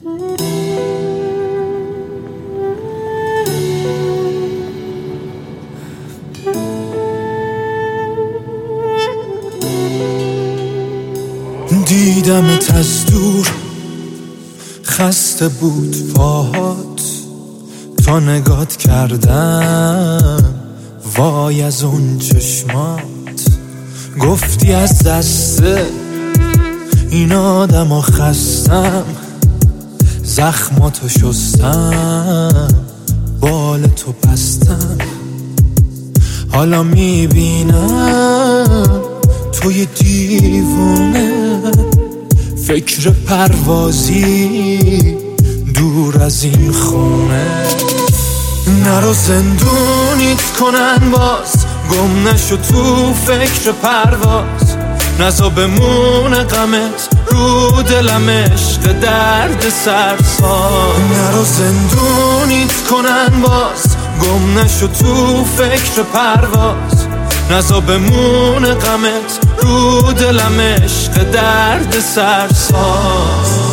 دیدمت از دور، خسته بود پاهات، تا نگات کردم وای از اون چشمات. گفتی از دست این آدم خستم، زخماتو شستم، بال تو بستم. حالا میبینم توی دیوونه، فکر پروازی دور از این خونه. نرو زندونیت کنن باز، گم نشو تو فکر پرواز. نزا بمونه غمت رو دلم، عشق درد سرساز. نرو زندونیت کنن باز، گم نشو تو فکر پرواز. نزا بمونه غمت رو دلم، عشق درد سرساز.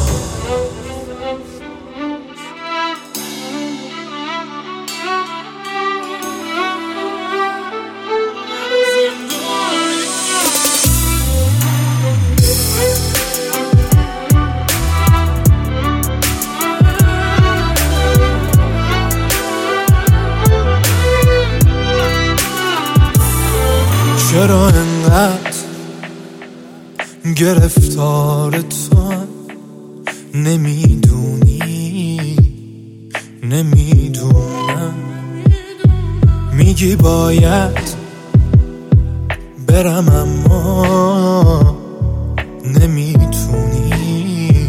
چرا انقدر گرفتار تو؟ نمیدونی نمیدونم. میگی باید برم اما نمیتونی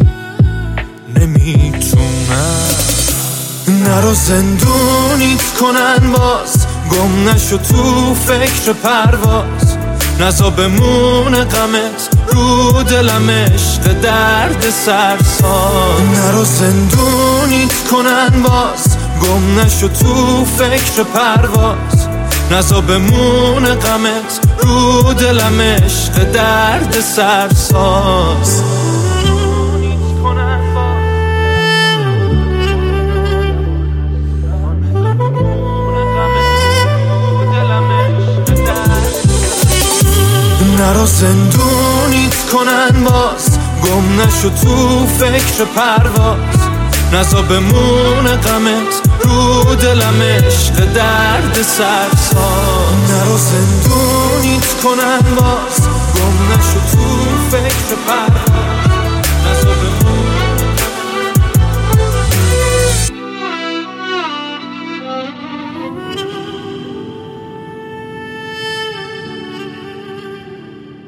نمیتونم. نرو زندونیت کنن باز، گم نشو تو فکر پرواز. نزا بمونه غمت رو دلم، عشق درد سرساز. نرو زندونیت کنن باز، گم نشو تو فکر پرواز. نزا بمونه غمت رو دلم، عشق درد سرساز. نرو زندونیت کنن باز، گم نشو تو فکر پرواز. نزا بمونه غمت رو دلم، عشق درد سرساز. نرو زندونیت کنن باز، گم نشو تو فکر پرواز.